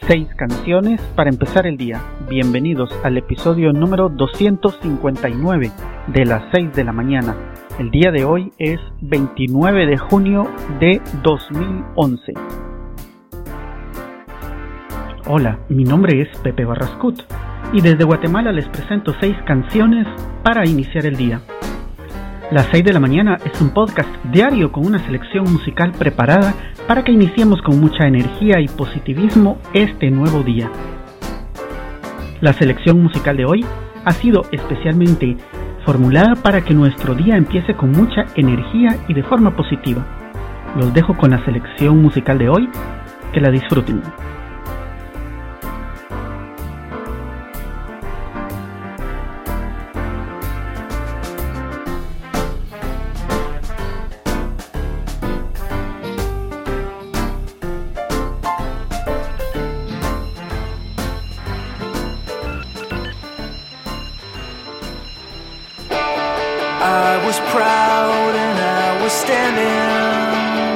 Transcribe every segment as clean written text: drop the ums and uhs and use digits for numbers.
6 canciones para empezar el día. Bienvenidos al episodio número 259 de las 6 de la mañana. El día de hoy es 29 de junio de 2011. Hola, mi nombre es Pepe Barrascut y desde Guatemala les presento 6 canciones para iniciar el día. Las 6 de la mañana es un podcast diario con una selección musical preparada para que iniciemos con mucha energía y positivismo este nuevo día. La selección musical de hoy ha sido especialmente formulada para que nuestro día empiece con mucha energía y de forma positiva. Los dejo con la selección musical de hoy, que la disfruten. I was proud and I was standing.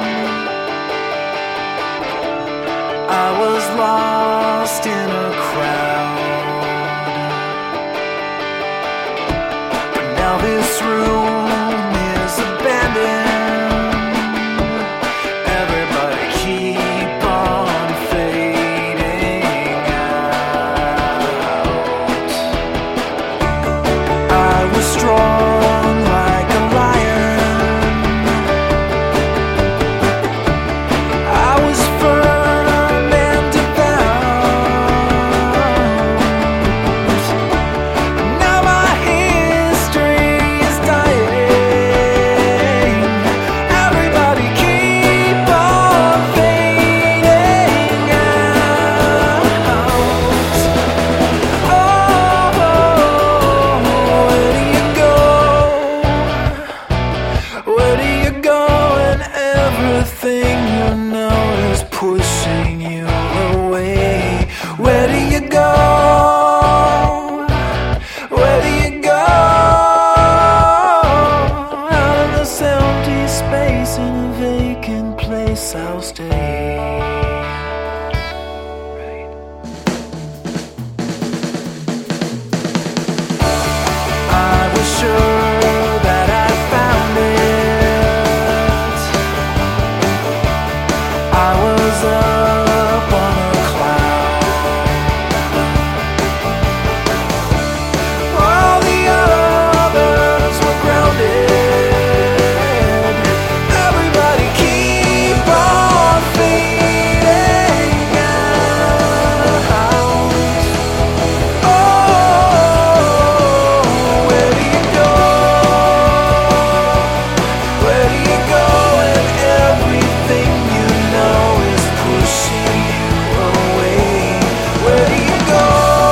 I was lost in a crowd. But now this room is abandoned. Everybody keep on fading out. I was strong. Pushing you away. Where do you go? Where do you go? Out of this empty space in a vacant place I'll stay. I was sure that I found it. I was up on a cloud. All the others were grounded. Everybody keep on fading out. Oh, where do you go? Where do you go? And everything you know is pushing you away. Where do you go?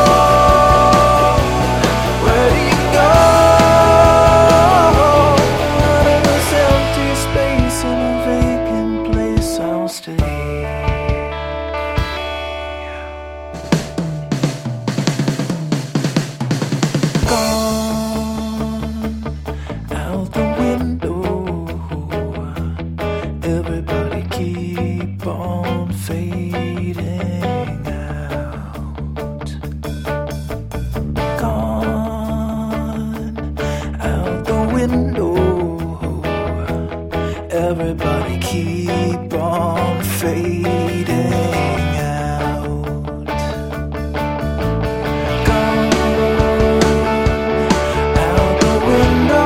Where do you go? Out of this empty space in a vacant place I'll stay. Gone out the window. Everybody keep on fading out. Gone out the window. Everybody keep on fading out. Gone out the window.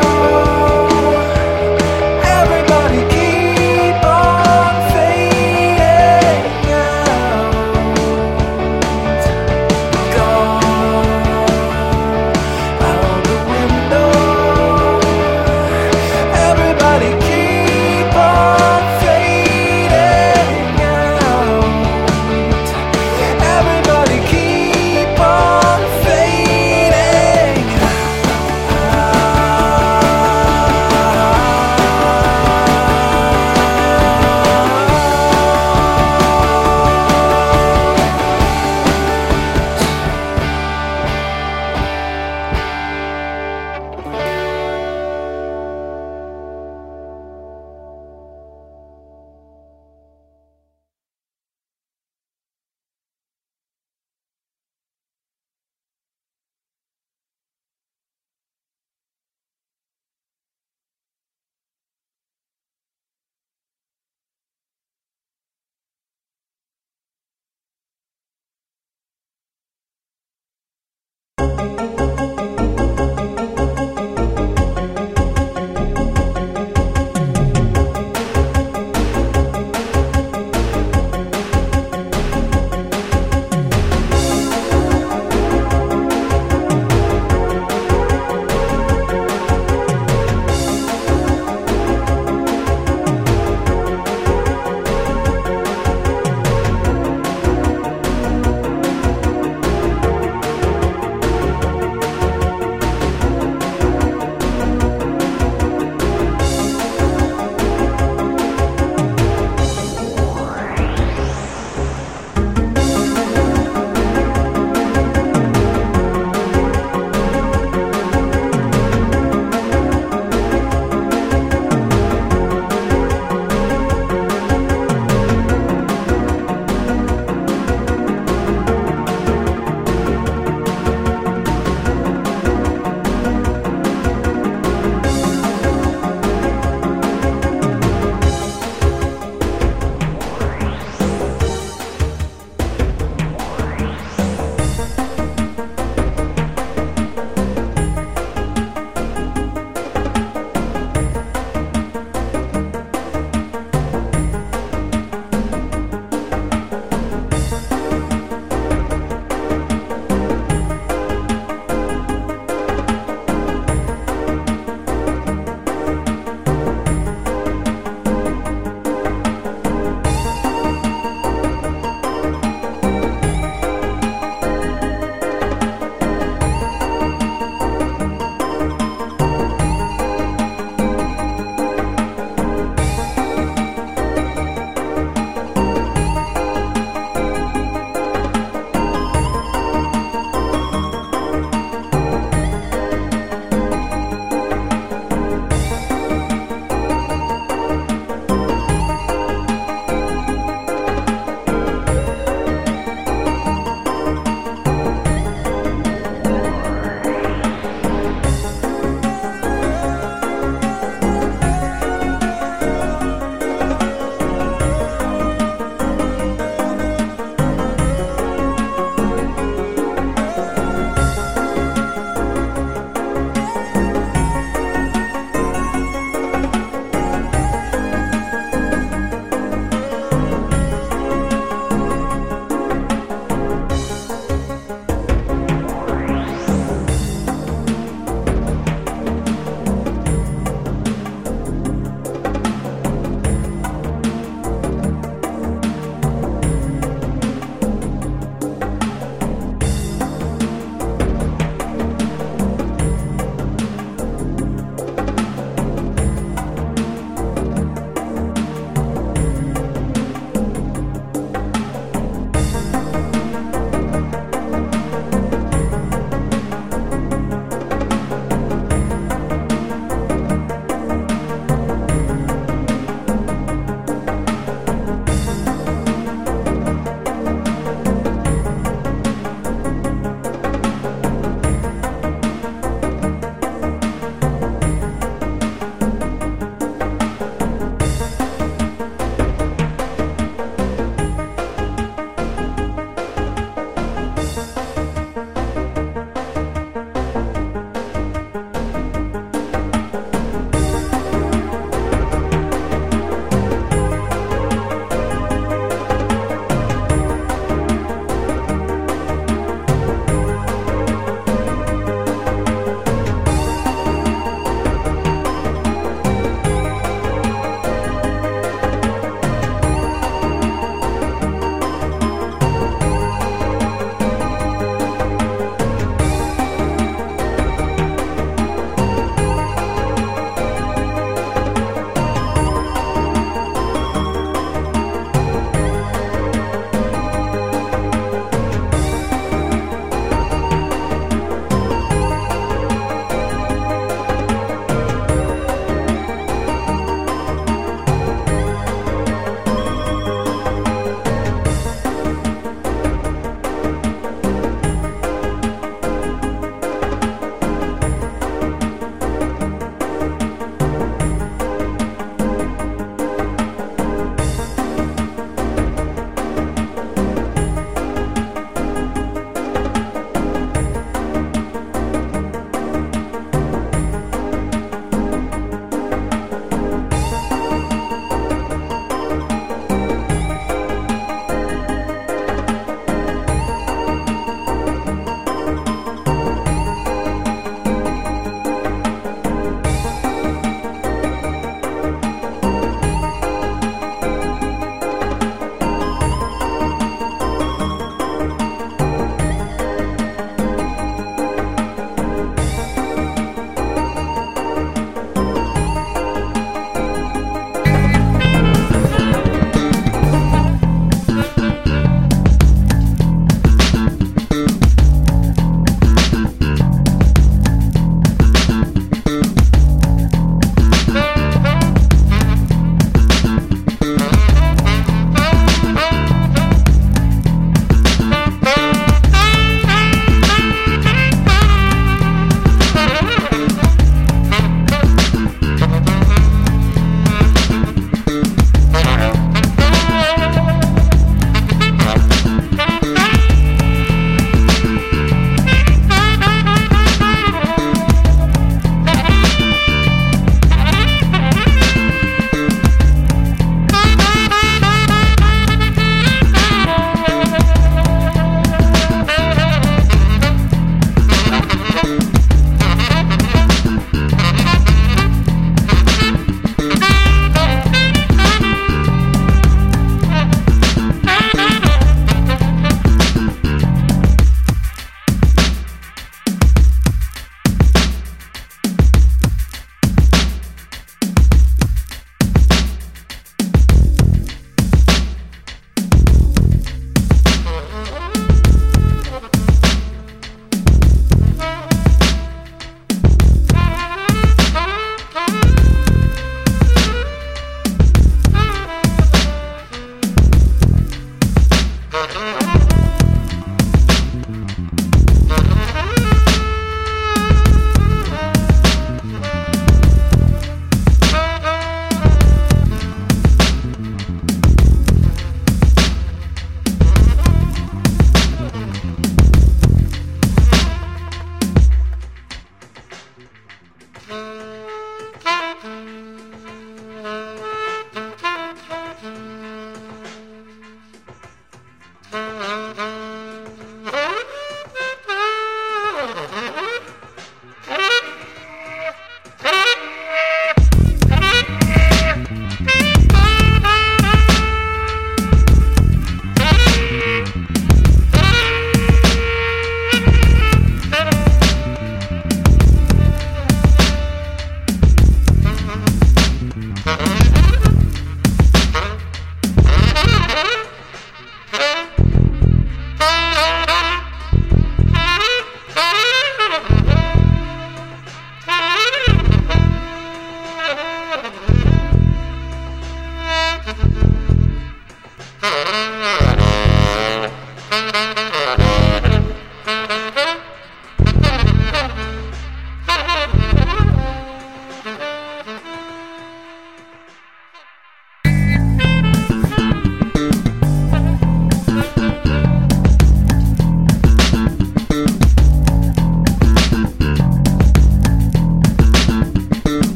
Everybody keep on fading out. Gone out the window. Everybody keep on fading out.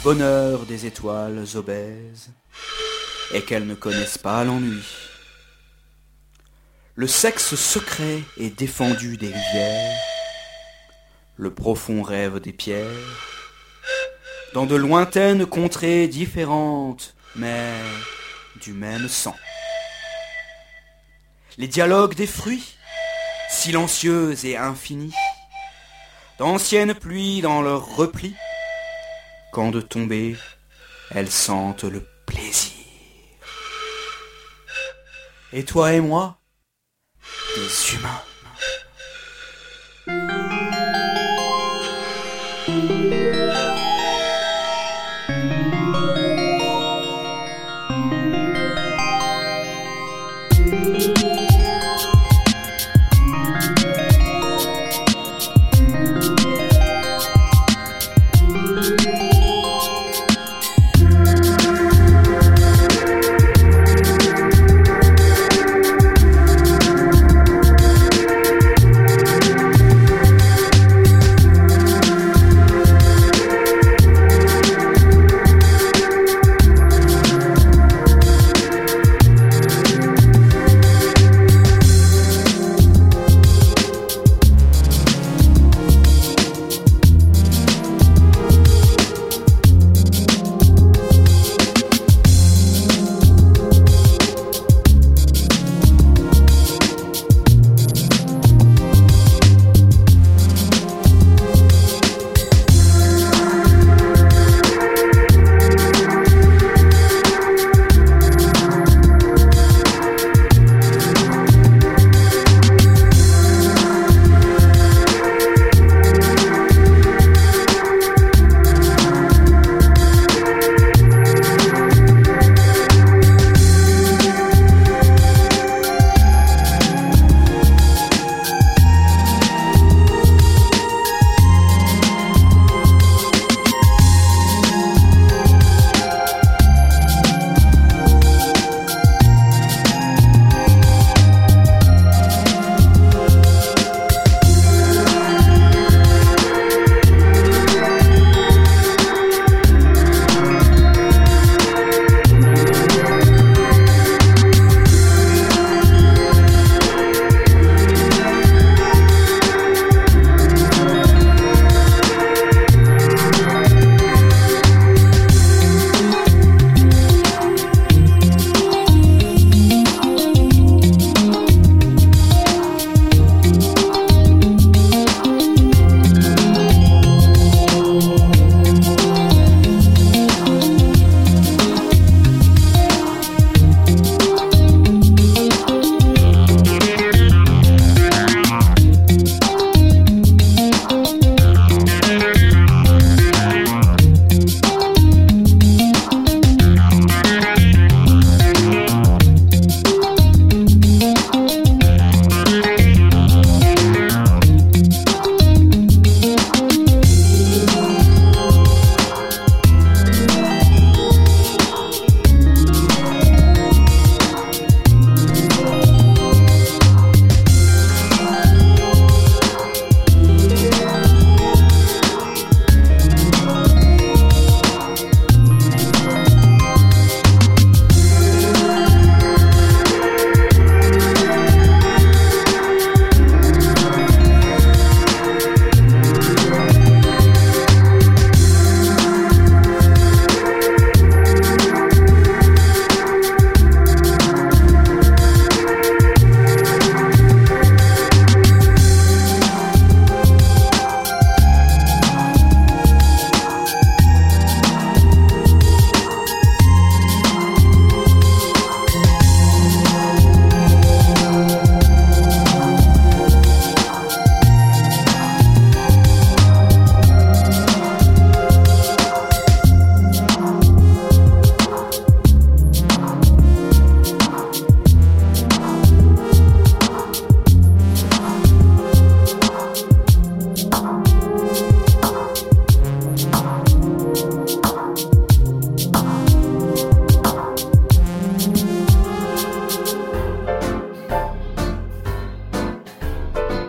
bonheur des étoiles obèses, et qu'elles ne connaissent pas l'ennui. Le sexe secret et défendu des rivières, le profond rêve des pierres, dans de lointaines contrées différentes, mais du même sang. Les dialogues des fruits, silencieux et infinis, d'anciennes pluies dans leurs replis, quand de tomber, elles sentent le plaisir. Et toi et moi, des humains.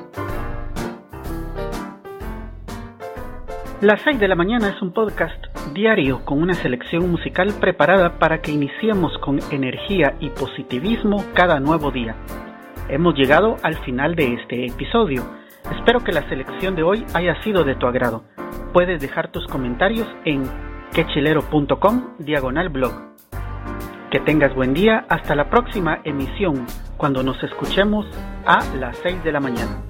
Las 6 de la mañana es un podcast diario con una selección musical preparada para que iniciemos con energía y positivismo cada nuevo día. Hemos llegado al final de este episodio. Espero que la selección de hoy haya sido de tu agrado. Puedes dejar tus comentarios en quechilero.com/blog. Que tengas buen día, hasta la próxima emisión, cuando nos escuchemos a las 6 de la mañana.